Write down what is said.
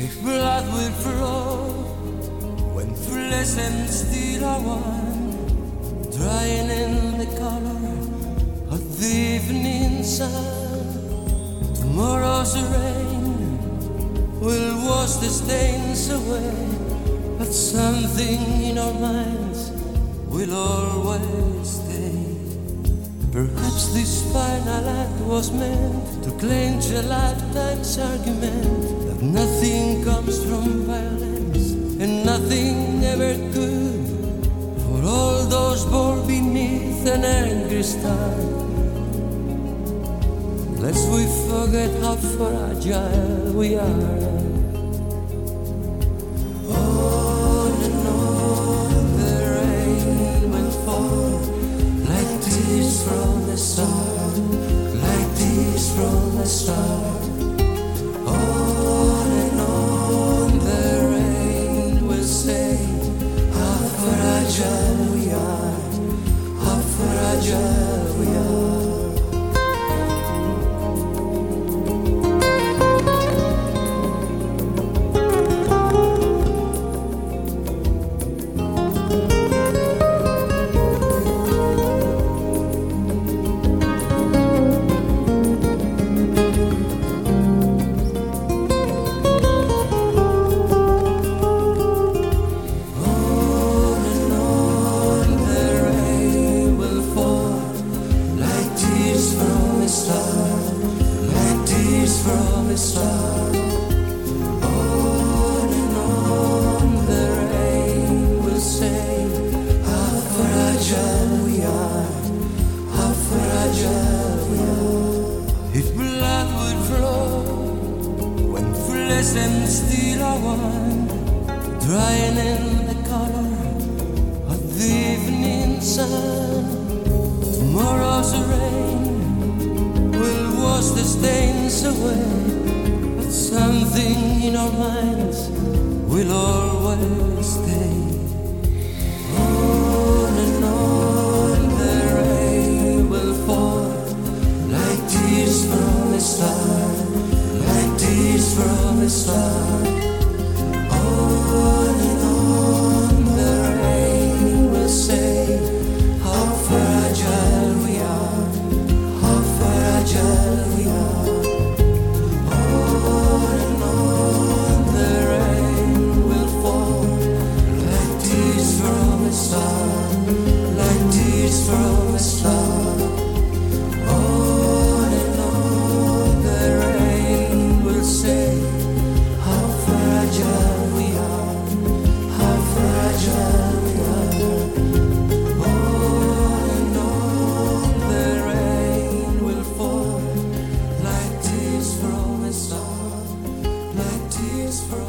If blood will flow when flesh and steel are one, drying in the color of the evening sun. Tomorrow's rain will wash the stains away, but something in our minds will always stay. Perhaps this final act was meant to clench a lifetime's argument that nothing comes from violence and nothing ever could. For all those born beneath an angry star, lest we forget how fragile we are. On and on the rain will fall, like tears from the start, like tears from the start. On and on the rain will say how fragile we are, how fragile we are. From the start, on and on the rain will say how fragile we are, how fragile we are. If blood would flow when flesh and steel are one, drying in the color of the evening sun, tomorrow's rain will wash the stains away, but something in our minds will always stay. On and on the rain will fall, like tears from the start, like tears from the start. On and on the rain will say how fragile we are, how fragile we are. On and on the rain will fall, like tears from the start, like tears from the start. On and on the rain will say how fragile we are, how fragile we are. On and on the rain will fall, like tears from the start, like tears from